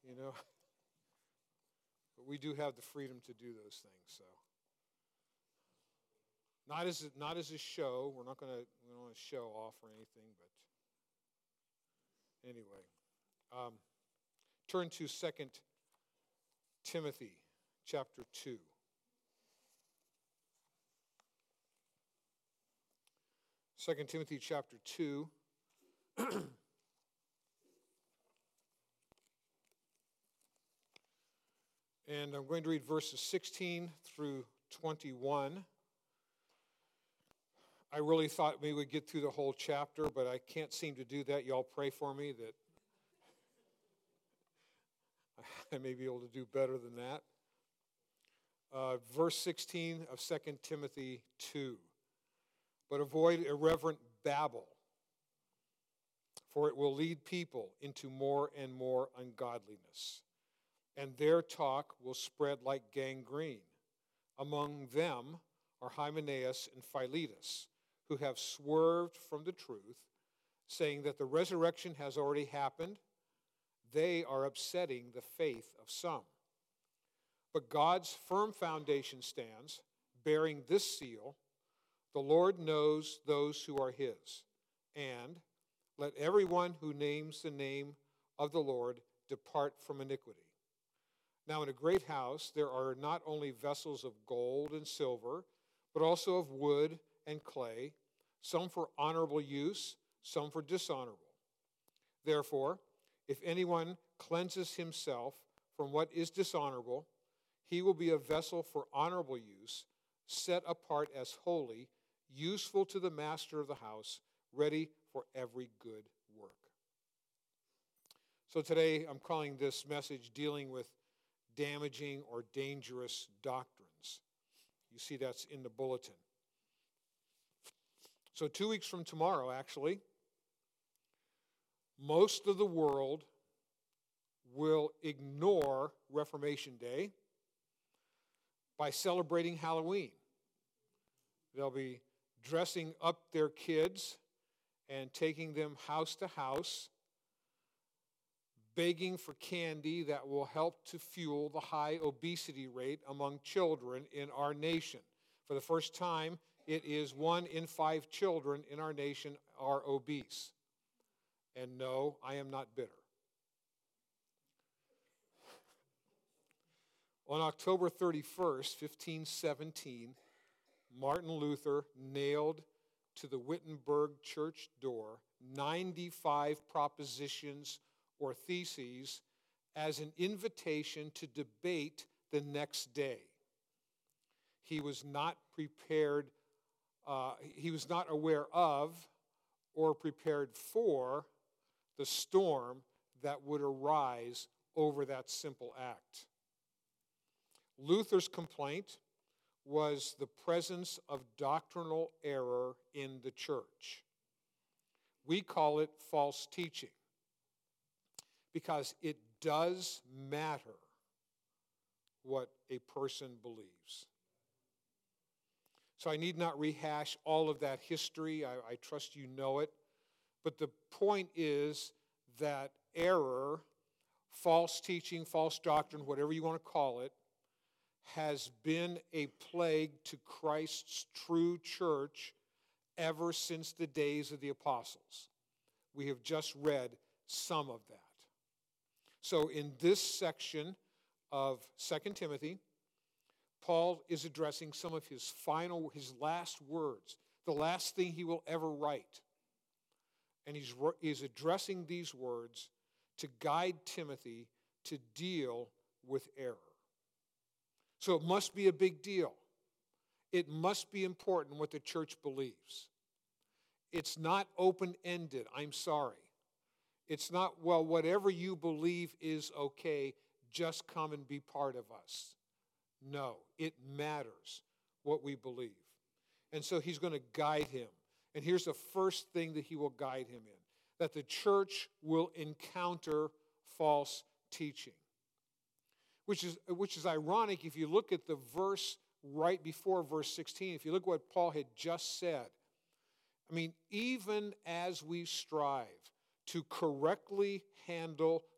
you know. But we do have the freedom to do those things. So, not as a show. We don't want to show off or anything. But anyway, turn to 2 Timothy chapter 2. 2 Timothy chapter 2. And I'm going to read verses 16 through 21. I really thought maybe we'd get through the whole chapter, but I can't seem to do that. Y'all pray for me that I may be able to do better than that. Verse 16 of 2 Timothy 2. But avoid irreverent babble, for it will lead people into more and more ungodliness. And their talk will spread like gangrene. Among them are Hymenaeus and Philetus, who have swerved from the truth, saying that the resurrection has already happened. They are upsetting the faith of some. But God's firm foundation stands, bearing this seal: the Lord knows those who are his. And let everyone who names the name of the Lord depart from iniquity. Now in a great house there are not only vessels of gold and silver, but also of wood and clay, some for honorable use, some for dishonorable. Therefore, if anyone cleanses himself from what is dishonorable, he will be a vessel for honorable use, set apart as holy, useful to the master of the house, ready for every good work. So today I'm calling this message dealing with damaging or dangerous doctrines. You see that's in the bulletin. So 2 weeks from tomorrow, actually, most of the world will ignore Reformation Day by celebrating Halloween. They'll be dressing up their kids and taking them house to house, begging for candy that will help to fuel the high obesity rate among children in our nation. For the first time, it is 1 in 5 children in our nation are obese. And no, I am not bitter. On October 31st, 1517, Martin Luther nailed to the Wittenberg church door 95 propositions or theses as an invitation to debate the next day. He was not prepared, he was not aware of or prepared for the storm that would arise over that simple act. Luther's complaint was the presence of doctrinal error in the church. We call it false teaching because it does matter what a person believes. So I need not rehash all of that history. I trust you know it. But the point is that error, false teaching, false doctrine, whatever you want to call it, has been a plague to Christ's true church ever since the days of the apostles. We have just read some of that. So in this section of 2 Timothy, Paul is addressing some of his last words, the last thing he will ever write. And he's addressing these words to guide Timothy to deal with error. So it must be a big deal. It must be important what the church believes. It's not open-ended, I'm sorry. It's not, well, whatever you believe is okay, just come and be part of us. No, it matters what we believe. And so he's going to guide him. And here's the first thing that he will guide him in, that the church will encounter false teaching. Which is ironic if you look at the verse right before verse 16. If you look at what Paul had just said. I mean, even as we strive to correctly handle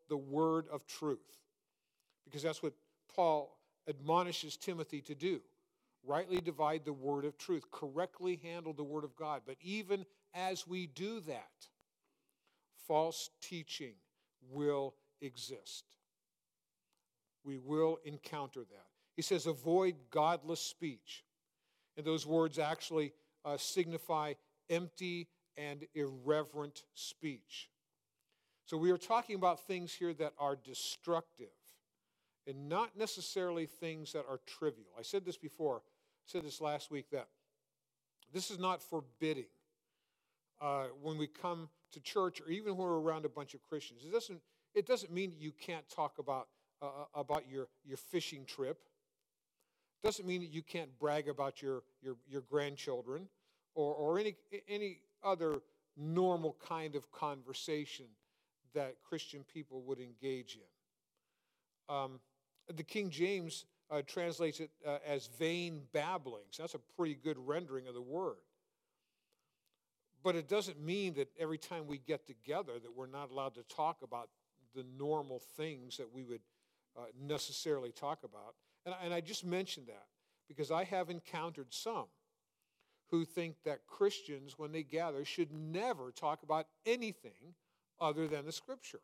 the word of truth. Because that's what Paul admonishes Timothy to do. Rightly divide the word of truth. Correctly handle the word of God. But even as we do that, false teaching will exist. We will encounter that. He says, avoid godless speech. And those words actually signify empty and irreverent speech. So we are talking about things here that are destructive and not necessarily things that are trivial. I said this before. I said this last week, that this is not forbidding when we come to church, or even when we're around a bunch of Christians. It doesn't mean you can't talk about your fishing trip. It doesn't mean that you can't brag about your grandchildren or any other normal kind of conversation that Christian people would engage in. The King James translates it as vain babblings. That's a pretty good rendering of the word. But it doesn't mean that every time we get together that we're not allowed to talk about the normal things that we would necessarily talk about. And I just mentioned that because I have encountered some who think that Christians, when they gather, should never talk about anything other than the Scripture.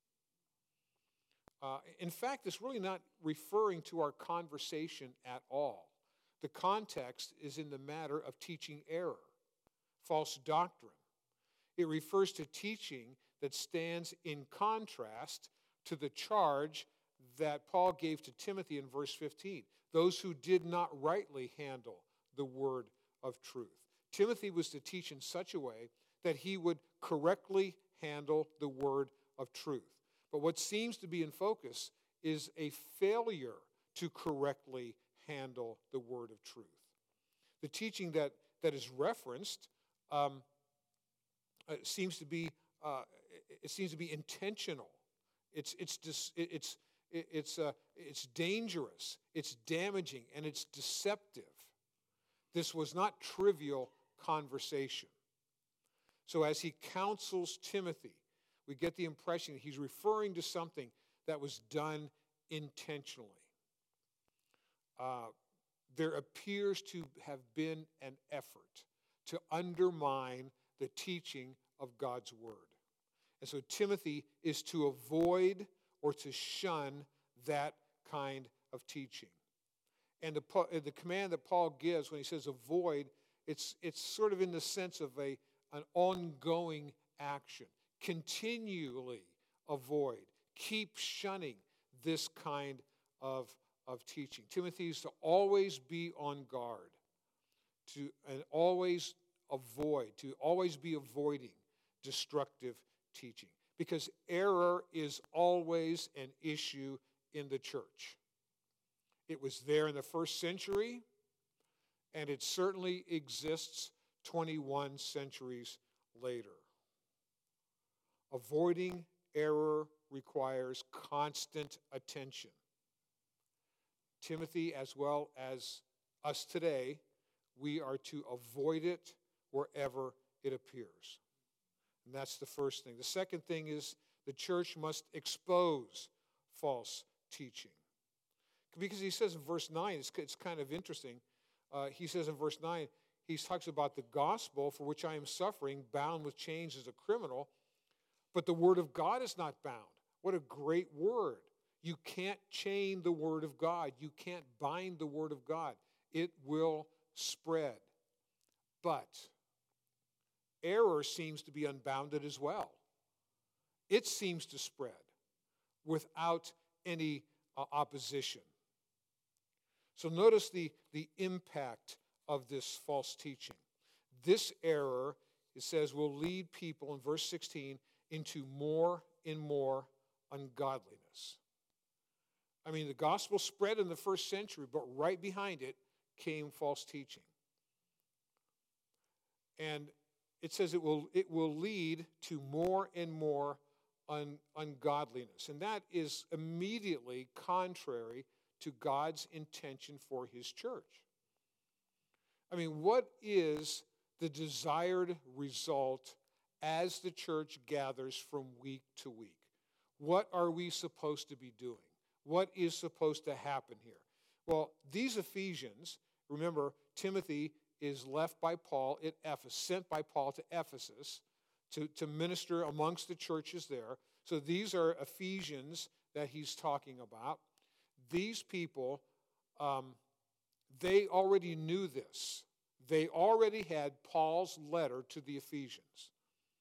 In fact, it's really not referring to our conversation at all. The context is in the matter of teaching error, false doctrine. It refers to teaching that stands in contrast to the charge that Paul gave to Timothy in verse 15, those who did not rightly handle the word of truth. Timothy was to teach in such a way that he would correctly handle the word of truth. But what seems to be in focus is a failure to correctly handle the word of truth. The teaching that is referenced seems to be intentional. It's dangerous. It's damaging, and it's deceptive. This was not trivial conversation. So as he counsels Timothy, we get the impression that he's referring to something that was done intentionally. There appears to have been an effort to undermine the teaching of God's word. And so Timothy is to avoid or to shun that kind of teaching. And the command that Paul gives when he says avoid, it's sort of in the sense of an ongoing action. Continually avoid. Keep shunning this kind of teaching. Timothy is to always be on guard, and always be avoiding destructive teaching. Because error is always an issue in the church. It was there in the first century, and it certainly exists 21 centuries later. Avoiding error requires constant attention. Timothy, as well as us today, we are to avoid it wherever it appears. And that's the first thing. The second thing is the church must expose false teaching. Because he says in verse 9, it's kind of interesting. He says in verse 9, he talks about the gospel for which I am suffering, bound with chains as a criminal, but the word of God is not bound. What a great word. You can't chain the word of God. You can't bind the word of God. It will spread. But error seems to be unbounded as well. It seems to spread without any opposition. So notice the impact of this false teaching. This error, it says, will lead people, in verse 16, into more and more ungodliness. I mean, the gospel spread in the first century, but right behind it came false teaching. And it says it will lead to more and more ungodliness. And that is immediately contrary to God's intention for his church. I mean, what is the desired result as the church gathers from week to week? What are we supposed to be doing? What is supposed to happen here? Well, these Ephesians, remember, Timothy is left by Paul at Ephesus, sent by Paul to Ephesus to minister amongst the churches there. So these are Ephesians that he's talking about. These people, they already knew this. They already had Paul's letter to the Ephesians.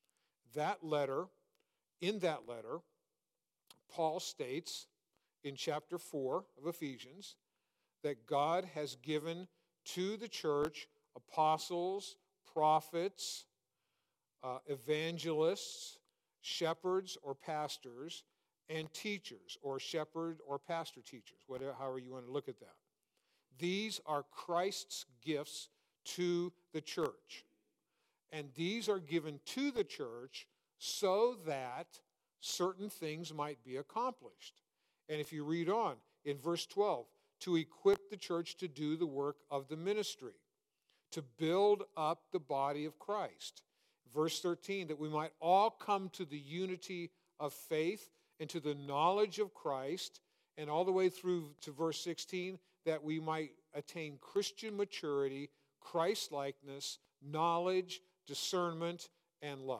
In that letter, Paul states in chapter 4 of Ephesians that God has given to the church apostles, prophets, evangelists, shepherds or pastors, and teachers, or shepherd or pastor teachers, whatever, however you want to look at that. These are Christ's gifts to the church. And these are given to the church so that certain things might be accomplished. And if you read on in verse 12, to equip the church to do the work of the ministry, to build up the body of Christ. Verse 13, that we might all come to the unity of faith and to the knowledge of Christ, and all the way through to verse 16, that we might attain Christian maturity, Christ-likeness, knowledge, discernment, and love.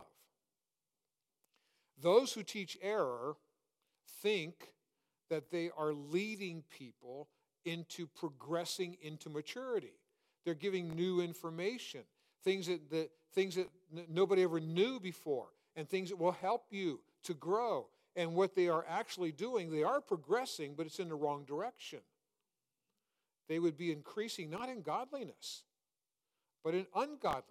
Those who teach error think that they are leading people into progressing into maturity. They're giving new information, things that nobody ever knew before, and things that will help you to grow. And what they are actually doing, they are progressing, but it's in the wrong direction. They would be increasing not in godliness, but in ungodliness.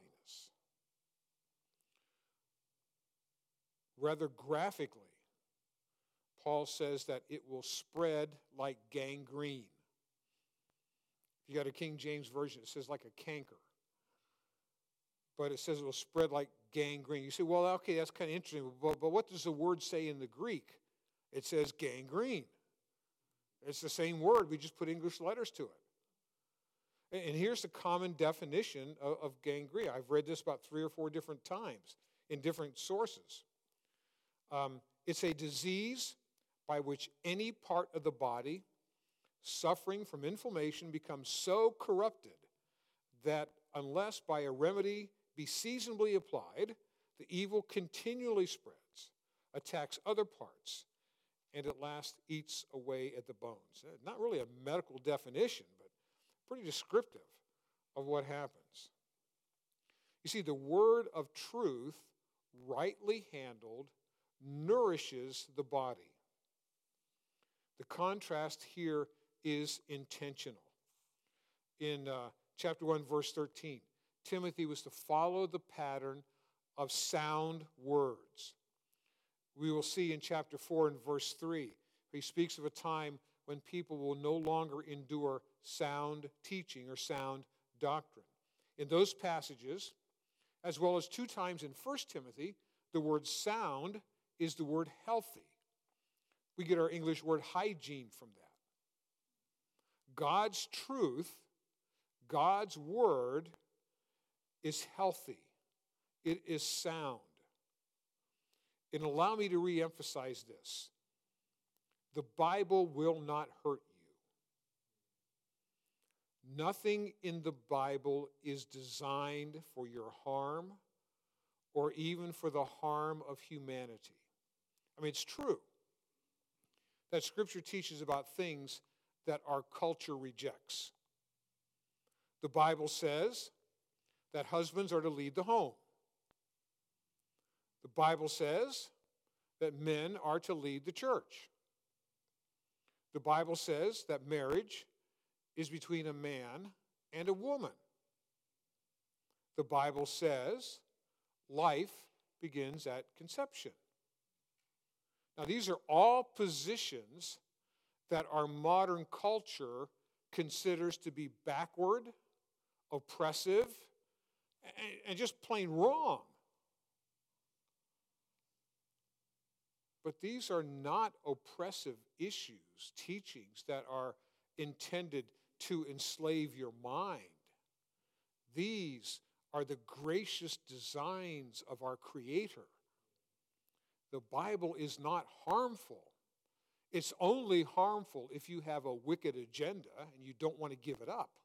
Rather graphically, Paul says that it will spread like gangrene. If you got a King James Version, it says like a canker. But it says it will spread like gangrene. You say, well, okay, that's kind of interesting. But what does the word say in the Greek? It says gangrene. It's the same word. We just put English letters to it. And here's the common definition of gangrene. I've read this about 3 or 4 different times in different sources. It's a disease by which any part of the body suffering from inflammation becomes so corrupted that unless by a remedy be seasonably applied, the evil continually spreads, attacks other parts, and at last eats away at the bones. Not really a medical definition, but pretty descriptive of what happens. You see, the word of truth, rightly handled, nourishes the body. The contrast here is intentional. In chapter 1, verse 13, Timothy was to follow the pattern of sound words. We will see in chapter 4 and verse 3, he speaks of a time when people will no longer endure sound teaching or sound doctrine. In those passages, as well as 2 times in 1 Timothy, the word sound is the word healthy. We get our English word hygiene from that. God's truth, God's word is healthy. It is sound. And allow me to reemphasize this. The Bible will not hurt you. Nothing in the Bible is designed for your harm or even for the harm of humanity. I mean, it's true that Scripture teaches about things that our culture rejects. The Bible says that husbands are to lead the home. The Bible says that men are to lead the church. The Bible says that marriage is between a man and a woman. The Bible says life begins at conception. Now, these are all positions that our modern culture considers to be backward, oppressive, and just plain wrong. But these are not oppressive issues, teachings that are intended to enslave your mind. These are the gracious designs of our Creator. The Bible is not harmful. It's only harmful if you have a wicked agenda and you don't want to give it up.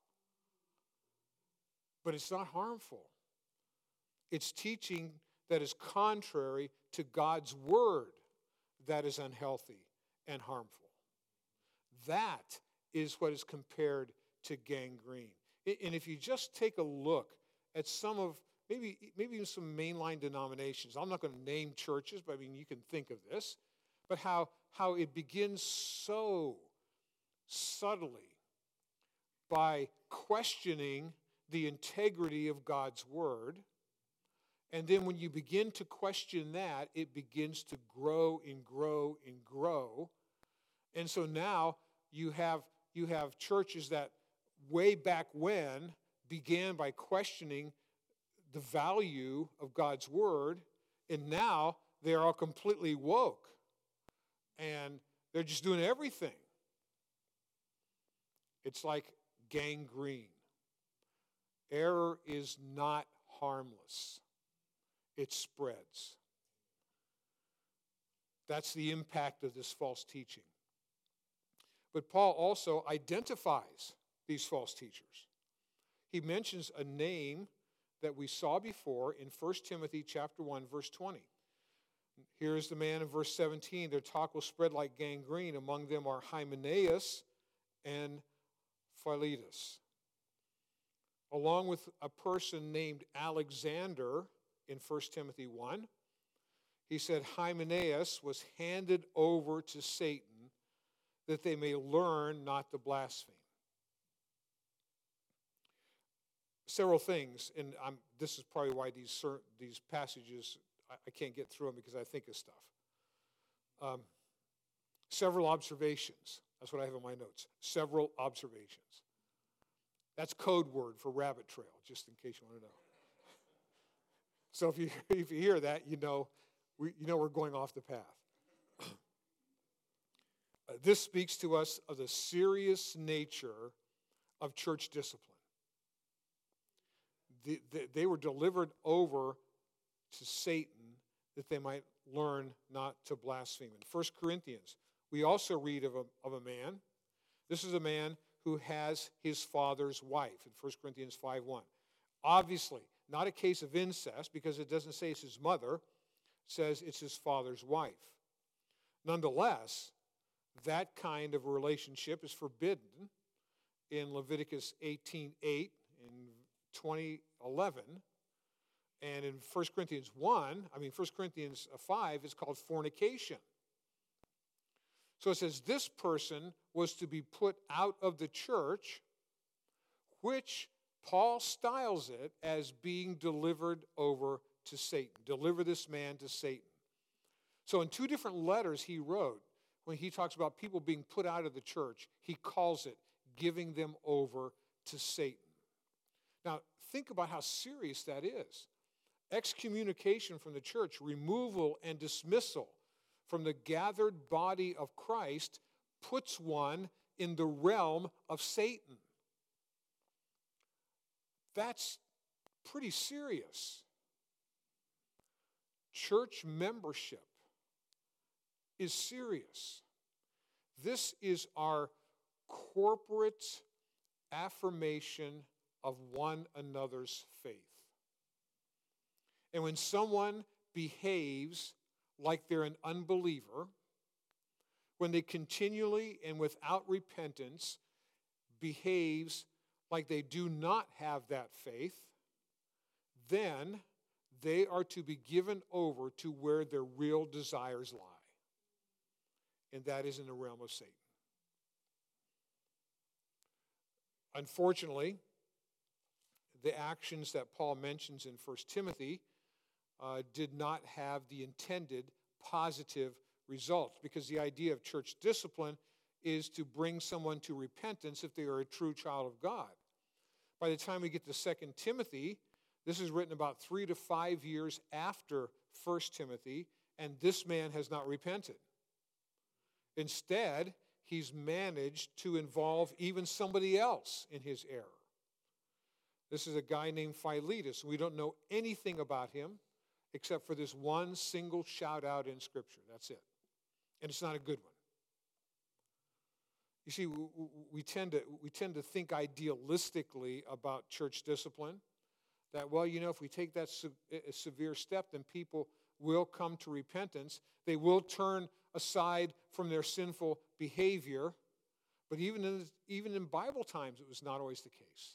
But it's not harmful. It's teaching that is contrary to God's word that is unhealthy and harmful. That is what is compared to gangrene. And if you just take a look at some of, maybe even some mainline denominations, I'm not going to name churches, but I mean, you can think of this, but how it begins so subtly by questioning the integrity of God's word. And then when you begin to question that, it begins to grow and grow and grow. And so now you have churches that way back when began by questioning the value of God's word, and now they're all completely woke. And they're just doing everything. It's like gangrene. Error is not harmless. It spreads. That's the impact of this false teaching. But Paul also identifies these false teachers. He mentions a name that we saw before in 1 Timothy chapter 1, verse 20. Here's the man in verse 17. Their talk will spread like gangrene. Among them are Hymenaeus and Philetus, along with a person named Alexander in 1 Timothy 1. He said Hymenaeus was handed over to Satan that they may learn not to blaspheme. Several things, and this is probably why these passages, I can't get through them because I think of stuff. Several observations. That's what I have in my notes. Several observations. That's code word for rabbit trail, just in case you want to know. So if you hear that, you know we're going off the path. This speaks to us of the serious nature of church discipline. They were delivered over to Satan that they might learn not to blaspheme. In 1 Corinthians, we also read of a man. This is a man who has his father's wife in 1 Corinthians 5:1. Obviously, not a case of incest because it doesn't say it's his mother. It says it's his father's wife. Nonetheless, that kind of relationship is forbidden in Leviticus 18:8 in 20:11. And in 1 Corinthians 5 is called fornication. So it says this person was to be put out of the church, which Paul styles it as being delivered over to Satan. Deliver this man to Satan. So in two different letters he wrote, when he talks about people being put out of the church, he calls it giving them over to Satan. Now, think about how serious that is. Excommunication from the church, removal and dismissal from the gathered body of Christ puts one in the realm of Satan. That's pretty serious. Church membership is serious. This is our corporate affirmation of one another's faith. And when someone behaves like they're an unbeliever, when they continually and without repentance behaves like they do not have that faith, then they are to be given over to where their real desires lie. And that is in the realm of Satan. Unfortunately, the actions that Paul mentions in 1 Timothy did not have the intended positive results, because the idea of church discipline is to bring someone to repentance if they are a true child of God. By the time we get to 2 Timothy, this is written about 3 to 5 years after 1 Timothy, and this man has not repented. Instead, he's managed to involve even somebody else in his error. This is a guy named Philetus. We don't know anything about him except for this one single shout out in Scripture. That's it. And it's not a good one. You see, we tend to think idealistically about church discipline. That, well, if we take that severe step, then people will come to repentance. They will turn aside from their sinful behavior. But even in Bible times, it was not always the case.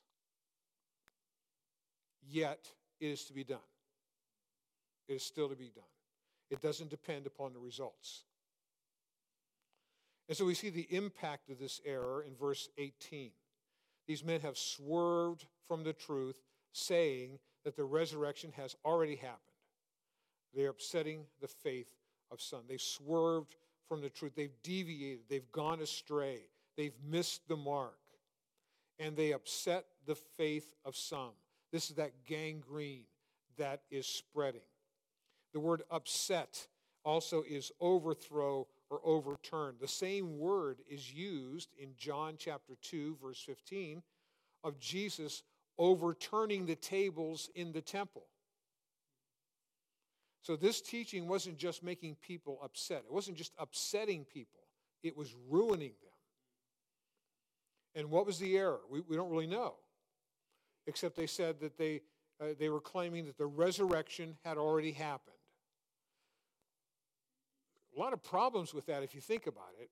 Yet, it is to be done. It is still to be done. It doesn't depend upon the results. And so we see the impact of this error in verse 18. These men have swerved from the truth, saying that the resurrection has already happened. They're upsetting the faith of some. They've swerved from the truth. They've deviated. They've gone astray. They've missed the mark. And they upset the faith of some. This is that gangrene that is spreading. The word upset also is overthrow or overturn. The same word is used in John chapter 2, verse 15, of Jesus overturning the tables in the temple. So this teaching wasn't just making people upset. It wasn't just upsetting people. It was ruining them. And what was the error? We don't really know. Except they said that they were claiming that the resurrection had already happened. A lot of problems with that if you think about it.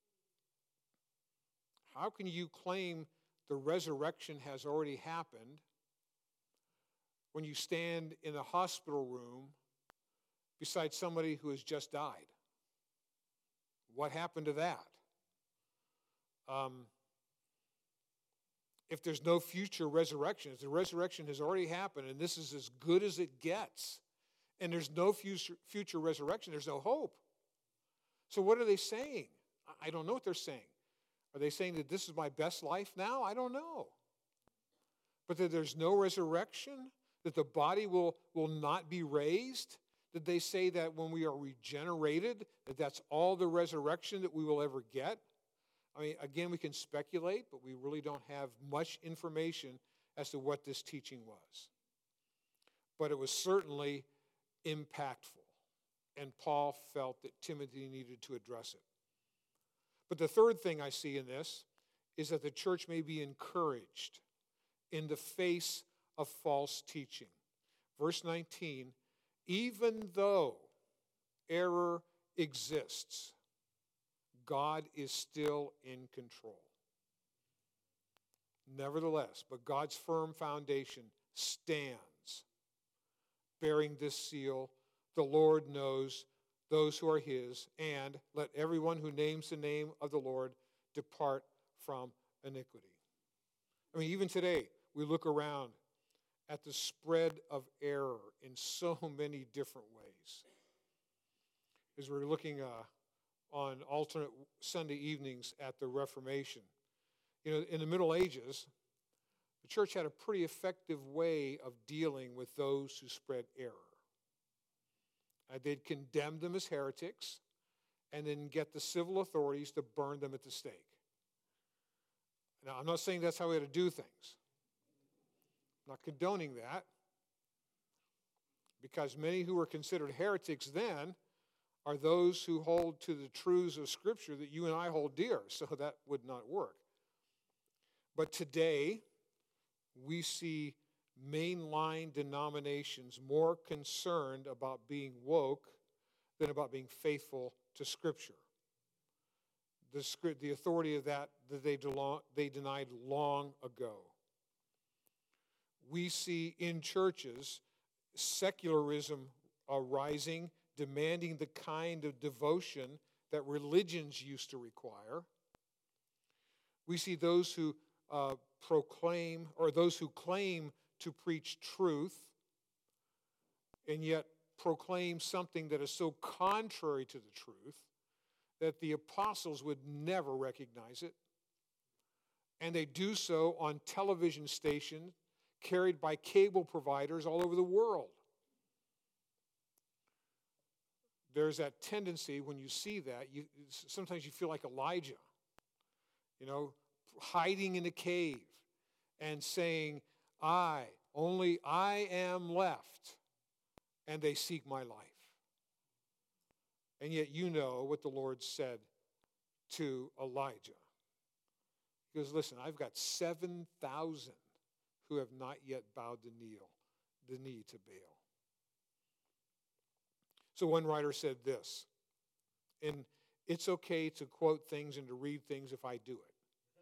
How can you claim the resurrection has already happened when you stand in a hospital room beside somebody who has just died? What happened to that? If there's no future resurrection, if the resurrection has already happened and this is as good as it gets, and there's no future resurrection, there's no hope. So what are they saying? I don't know what they're saying. Are they saying that this is my best life now? I don't know. But that there's no resurrection? That the body will not be raised? Did they say that when we are regenerated, that that's all the resurrection that we will ever get? I mean, again, we can speculate, but we really don't have much information as to what this teaching was. But it was certainly impactful. And Paul felt that Timothy needed to address it. But the third thing I see in this is that the church may be encouraged in the face of false teaching. Verse 19, even though error exists, God is still in control. Nevertheless, but God's firm foundation stands, bearing this seal: the Lord knows those who are his, and let everyone who names the name of the Lord depart from iniquity. I mean, even today, we look around at the spread of error in so many different ways. As we're looking on alternate Sunday evenings at the Reformation, in the Middle Ages, the church had a pretty effective way of dealing with those who spread error. They'd condemn them as heretics and then get the civil authorities to burn them at the stake. Now, I'm not saying that's how we had to do things. I'm not condoning that, because many who were considered heretics then are those who hold to the truths of Scripture that you and I hold dear, so that would not work. But today, we see mainline denominations more concerned about being woke than about being faithful to Scripture. The authority of that they denied long ago. We see in churches secularism arising, demanding the kind of devotion that religions used to require. We see those who proclaim, or those who claim to preach truth, and yet proclaim something that is so contrary to the truth that the apostles would never recognize it. And they do so on television stations carried by cable providers all over the world. There's that tendency when you see that, sometimes you feel like Elijah, hiding in a cave and saying, only I am left, and they seek my life. And yet you know what the Lord said to Elijah. He goes, listen, I've got 7,000 who have not yet bowed the knee to Baal. So one writer said this, and it's okay to quote things and to read things if I do it.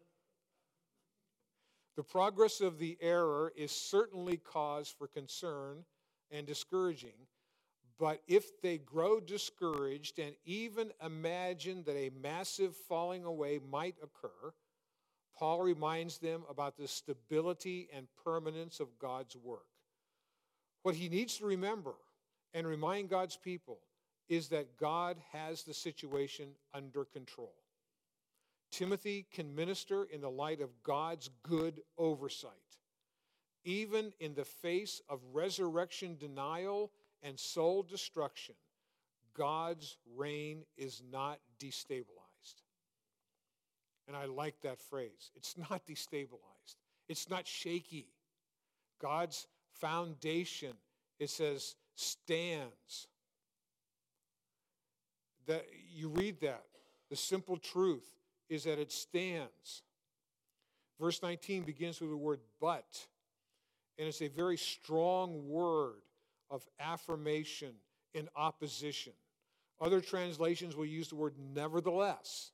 The progress of the error is certainly cause for concern and discouraging, but if they grow discouraged and even imagine that a massive falling away might occur, Paul reminds them about the stability and permanence of God's work. What he needs to remember and remind God's people is that God has the situation under control. Timothy can minister in the light of God's good oversight. Even in the face of resurrection denial and soul destruction, God's reign is not destabilized. And I like that phrase. It's not destabilized. It's not shaky. God's foundation, it says, stands. That you read that. The simple truth is that it stands. Verse 19 begins with the word but, and it's a very strong word of affirmation in opposition. Other translations will use the word nevertheless.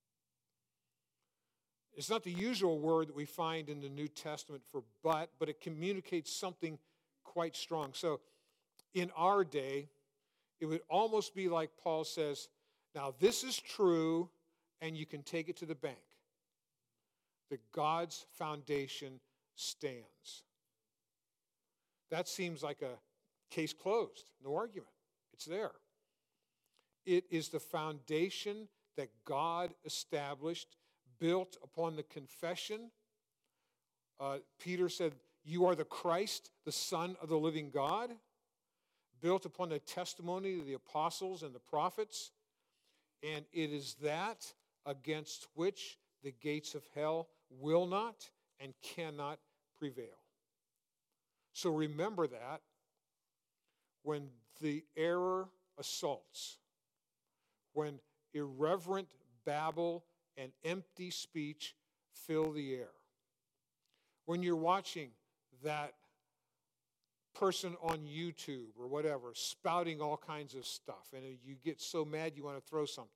It's not the usual word that we find in the New Testament for but it communicates something quite strong. So in our day, it would almost be like Paul says, now this is true, and you can take it to the bank. That God's foundation stands. That seems like a case closed, no argument. It's there. It is the foundation that God established, built upon the confession. Peter said, you are the Christ, the Son of the living God, built upon the testimony of the apostles and the prophets. And it is that against which the gates of hell will not and cannot prevail. So remember that when the error assaults, when irreverent babble and empty speech fill the air, when you're watching that person on YouTube or whatever spouting all kinds of stuff and you get so mad you want to throw something,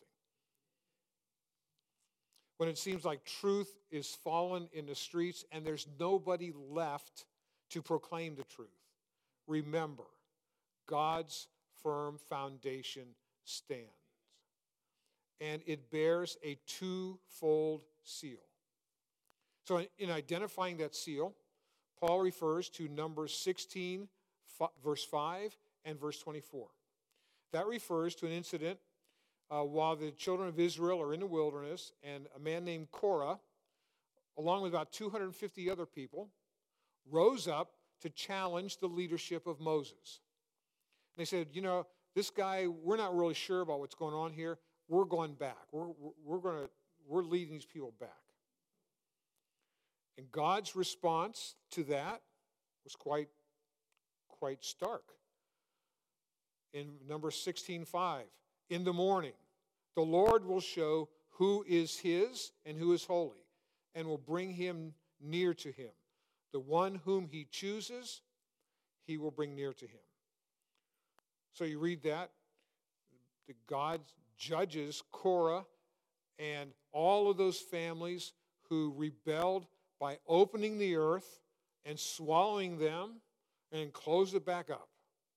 when it seems like truth is fallen in the streets and there's nobody left to proclaim the truth, remember, God's firm foundation stands. And it bears a twofold seal. So in identifying that seal, Paul refers to Numbers 16, verse 5 and verse 24. That refers to an incident while the children of Israel are in the wilderness, and a man named Korah, along with about 250 other people, rose up to challenge the leadership of Moses. And they said, this guy, we're not really sure about what's going on here. We're going back. We're leading these people back. And God's response to that was quite stark. In Numbers 16:5, in the morning, the Lord will show who is his and who is holy, and will bring him near to him. The one whom he chooses, he will bring near to him. So you read that God judges Korah and all of those families who rebelled by opening the earth and swallowing them and closed it back up.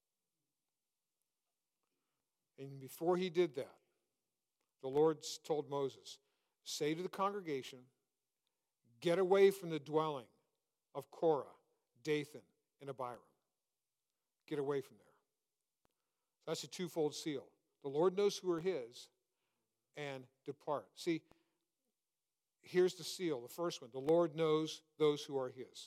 And before he did that, the Lord told Moses, say to the congregation, get away from the dwelling of Korah, Dathan, and Abiram. Get away from there. That's a twofold seal. The Lord knows who are his, and depart. See, here's the seal, the first one. The Lord knows those who are his.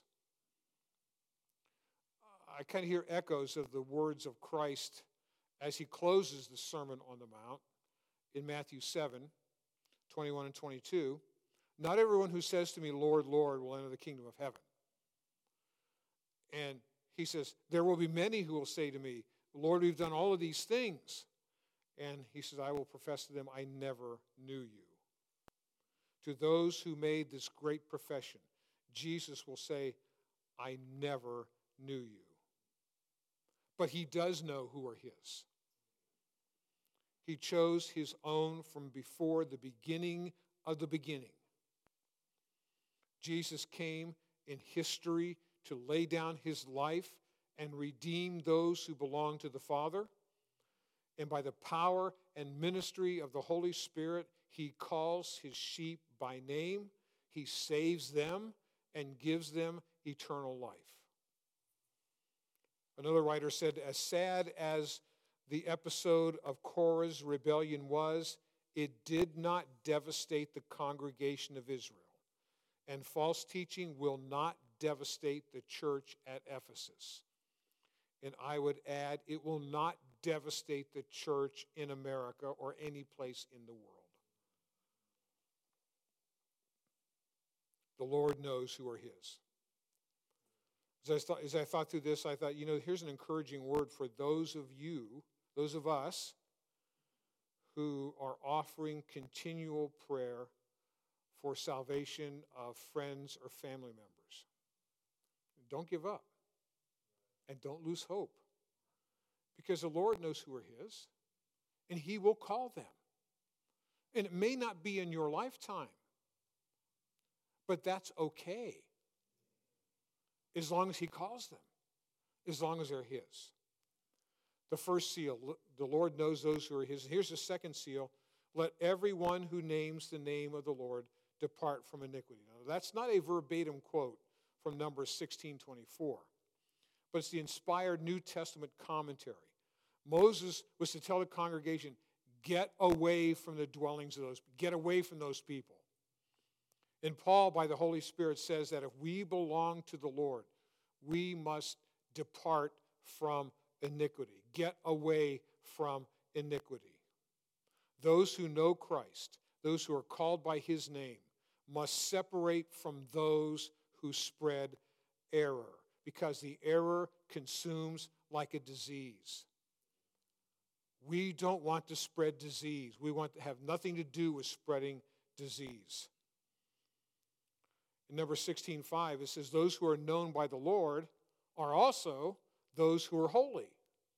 I kind of hear echoes of the words of Christ as he closes the Sermon on the Mount in Matthew 7, 21 and 22. Not everyone who says to me, Lord, Lord, will enter the kingdom of heaven. And he says, there will be many who will say to me, Lord, we've done all of these things. And he says, I will profess to them, I never knew you. To those who made this great profession, Jesus will say, I never knew you. But he does know who are his. He chose his own from before the beginning of the beginning. Jesus came in history to lay down his life and redeem those who belong to the Father. And by the power and ministry of the Holy Spirit, he calls his sheep by name. He saves them and gives them eternal life. Another writer said, as sad as the episode of Korah's rebellion was, it did not devastate the congregation of Israel. And false teaching will not devastate the church at Ephesus. And I would add, it will not devastate the church in America or any place in the world. The Lord knows who are his. As I thought through this, I thought, here's an encouraging word for those of you, those of us, who are offering continual prayer for salvation of friends or family members. Don't give up. And don't lose hope. Because the Lord knows who are his, and he will call them. And it may not be in your lifetime, but that's okay. As long as he calls them, as long as they're his. The first seal, the Lord knows those who are his. Here's the second seal, let everyone who names the name of the Lord depart from iniquity. Now, that's not a verbatim quote from Numbers 16:24, but it's the inspired New Testament commentary. Moses was to tell the congregation, get away from the dwellings of get away from those people. And Paul, by the Holy Spirit, says that if we belong to the Lord, we must depart from iniquity. Get away from iniquity. Those who know Christ, those who are called by his name, must separate from those who spread error, because the error consumes like a disease. We don't want to spread disease. We want to have nothing to do with spreading disease. In Numbers 16:5, it says, those who are known by the Lord are also those who are holy.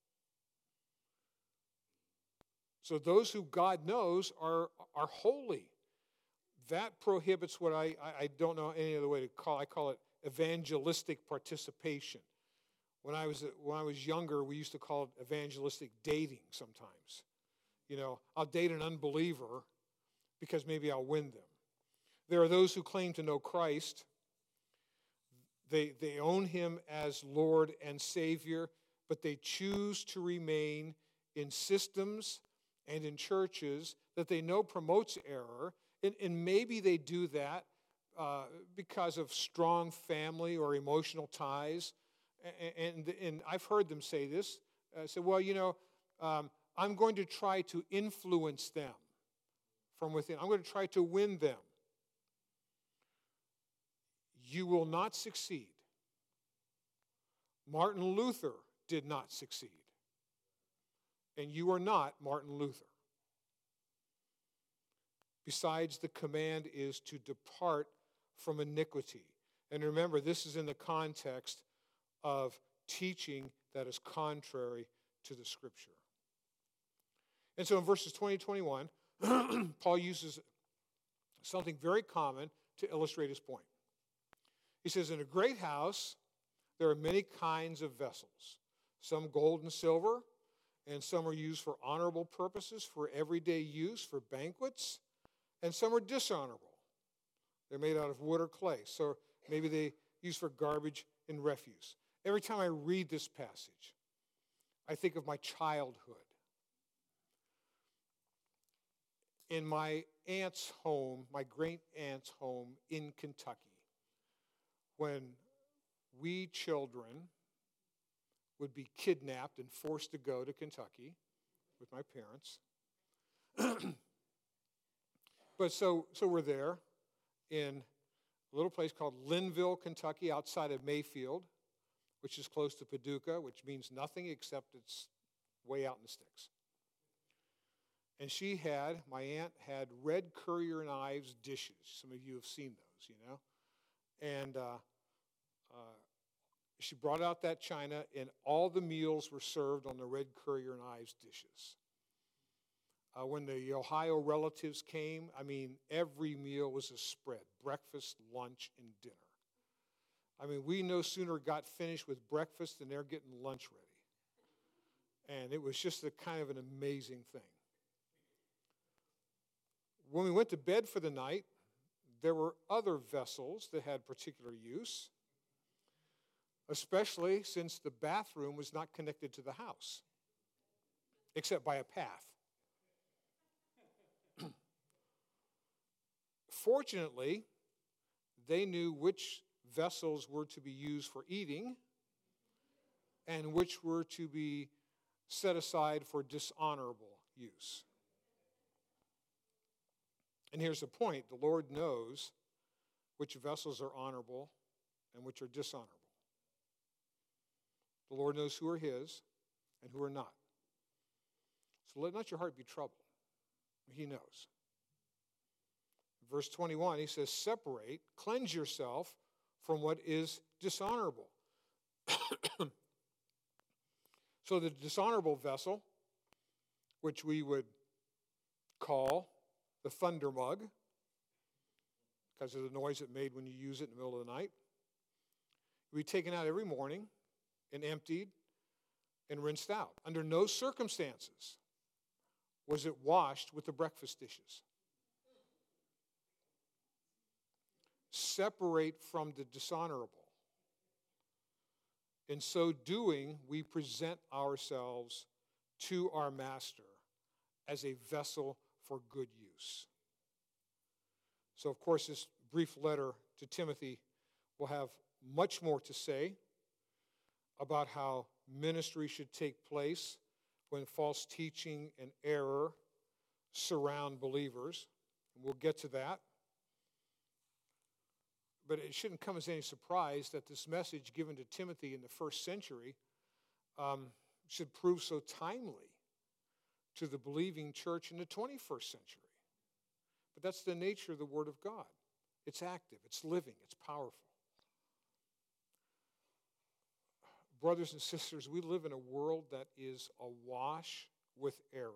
So those who God knows are holy. That prohibits what I don't know any other way to call it. I call it evangelistic participation. When I was younger, we used to call it evangelistic dating sometimes. I'll date an unbeliever because maybe I'll win them. There are those who claim to know Christ. They own him as Lord and Savior, but they choose to remain in systems and in churches that they know promotes error. And maybe they do that because of strong family or emotional ties. And I've heard them say this. Say, I'm going to try to influence them from within. I'm going to try to win them. You will not succeed. Martin Luther did not succeed. And you are not Martin Luther. Besides, the command is to depart from iniquity. And remember, this is in the context of teaching that is contrary to the Scripture. And so in verses 20 and 21, Paul uses something very common to illustrate his point. He says, in a great house, there are many kinds of vessels, some gold and silver, and some are used for honorable purposes, for everyday use, for banquets, and some are dishonorable. They're made out of wood or clay, so maybe they use for garbage and refuse. Every time I read this passage, I think of my childhood. In my aunt's home, my great-aunt's home in Kentucky, when we children would be kidnapped and forced to go to Kentucky with my parents. But so we're there in a little place called Linville, Kentucky, outside of Mayfield, which is close to Paducah, which means nothing except it's way out in the sticks. And my aunt had red Currier and Ives dishes. Some of you have seen those, And she brought out that china, and all the meals were served on the red Currier and Ives dishes. When the Ohio relatives came, every meal was a spread: breakfast, lunch, and dinner. We no sooner got finished with breakfast than they're getting lunch ready. And it was just a kind of an amazing thing. When we went to bed for the night, there were other vessels that had particular use, especially since the bathroom was not connected to the house, except by a path. Fortunately, they knew which vessels were to be used for eating and which were to be set aside for dishonorable use. And here's the point: the Lord knows which vessels are honorable and which are dishonorable. The Lord knows who are his and who are not. So let not your heart be troubled. He knows. Verse 21, he says, separate, cleanse yourself from what is dishonorable. So the dishonorable vessel, which we would call the thunder mug, because of the noise it made when you use it in the middle of the night, would be taken out every morning and emptied and rinsed out. Under no circumstances was it washed with the breakfast dishes. Separate from the dishonorable. In so doing, we present ourselves to our master as a vessel for good use. So, of course, this brief letter to Timothy will have much more to say about how ministry should take place when false teaching and error surround believers. And we'll get to that. But it shouldn't come as any surprise that this message given to Timothy in the first century should prove so timely to the believing church in the 21st century. But that's the nature of the Word of God. It's active, it's living, it's powerful. Brothers and sisters, we live in a world that is awash with error.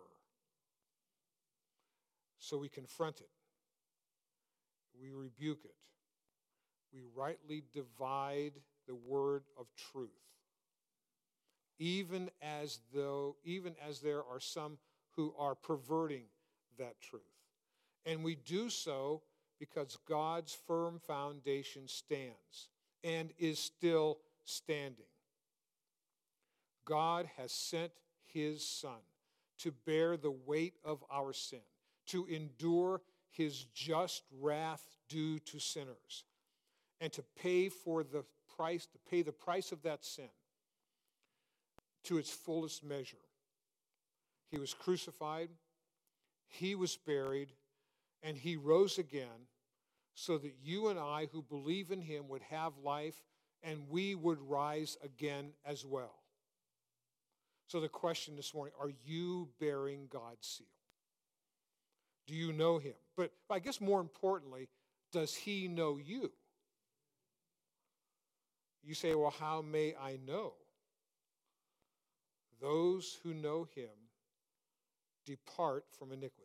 So we confront it. We rebuke it. We rightly divide the word of truth. Even as there are some who are perverting that truth. And we do so because God's firm foundation stands and is still standing. God has sent his Son to bear the weight of our sin, to endure his just wrath due to sinners, and to pay the price of that sin to its fullest measure. He was crucified, he was buried, and he rose again so that you and I who believe in him would have life and we would rise again as well. So the question this morning, are you bearing God's seal? Do you know him? But I guess more importantly, does he know you? You say, well, how may I know? Those who know him depart from iniquity.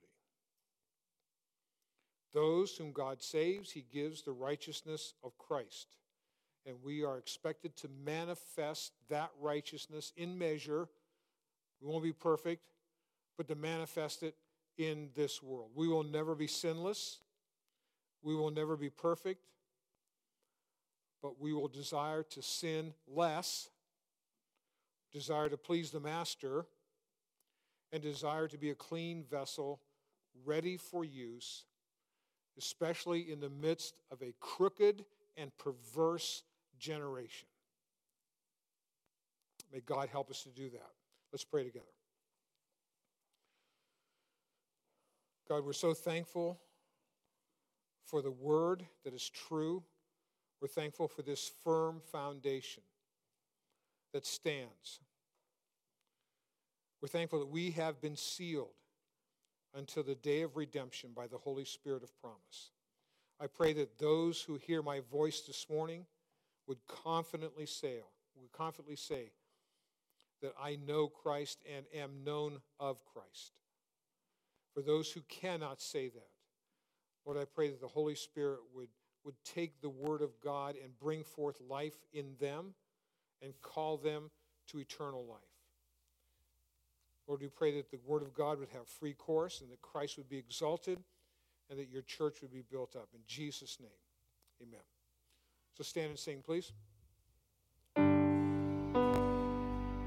Those whom God saves, he gives the righteousness of Christ. And we are expected to manifest that righteousness in measure. We won't be perfect, but to manifest it in this world. We will never be sinless. We will never be perfect. But we will desire to sin less, desire to please the Master, and desire to be a clean vessel ready for use, especially in the midst of a crooked and perverse generation. May God help us to do that. Let's pray together. God, we're so thankful for the word that is true. We're thankful for this firm foundation that stands. We're thankful that we have been sealed until the day of redemption by the Holy Spirit of promise. I pray that those who hear my voice this morning would confidently say that I know Christ and am known of Christ. For those who cannot say that, Lord, I pray that the Holy Spirit would take the Word of God and bring forth life in them and call them to eternal life. Lord, we pray that the Word of God would have free course and that Christ would be exalted and that your church would be built up. In Jesus' name, amen. So stand and sing, please.